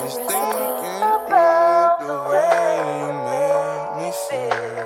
Just thinking about the way you make me feel.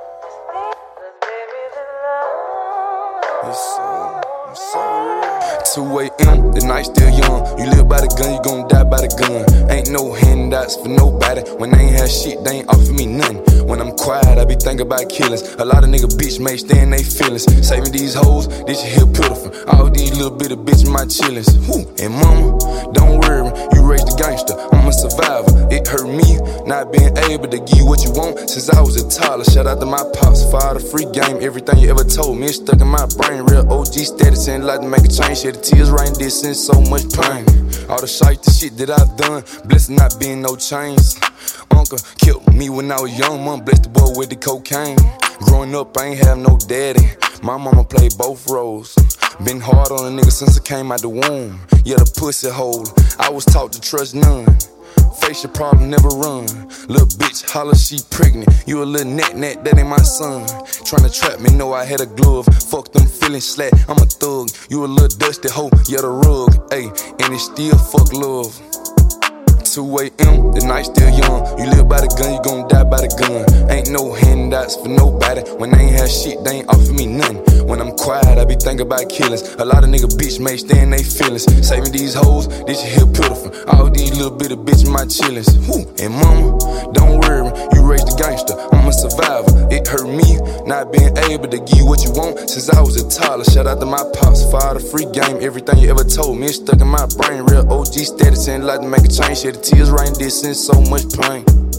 I'm so real. 2 a.m., the night still young. You live by the gun, you gon' die by the gun. Ain't no handouts for nobody. When they ain't had shit, they ain't offer me nothing. When I'm quiet, I be thinking about killings. A lot of nigga bitch may stay in they feelings. Saving these hoes, this shit here beautiful. All these little bitty bitches my chillings. Whoo. And mama, don't worry, you raised a gangster. I'm a survivor. It hurt me not being able to give you what you want since I was a toddler. Shout out to my pops for all the free game. Everything you ever told me, it's stuck in my brain. Real OG status and like to make a change. Shed the tears right in this and so much pain. All the shite, the shit that I've done, blessed not being no chains. Uncle killed me when I was young, mom blessed the boy with the cocaine. Growing up, I ain't have no daddy. My mama played both roles. Been hard on a nigga since I came out the womb. Yeah, the pussy hole. I was taught to trust none. Face your problem, never run. Little bitch holler, she pregnant. You a little net, that ain't my son. Tryna trap me, know I had a glove. Fuck them feelings slack, I'm a thug. You a little dusty hoe, yeah the rug. Ayy, and it still fuck love. 2 a.m., the night still young. You live by the gun, you gon' die by the gun. Ain't no handouts for nobody. When they ain't had shit, they ain't offer me nothing. When I'm quiet, I be thinking about killings. A lot of nigga bitch may stay in they feelings. Saving these hoes, this shit here beautiful. All these little bitty bitches my chillings. Whoo. And mama, don't worry, you raised a gangster. I'm a survivor. It hurt me not being able to give you what you want since I was a toddler. Shout out to my pops for all the free game. Everything you ever told me, it's stuck in my brain. Real OG status and like to make a change. Shed the tears right in this and so much pain.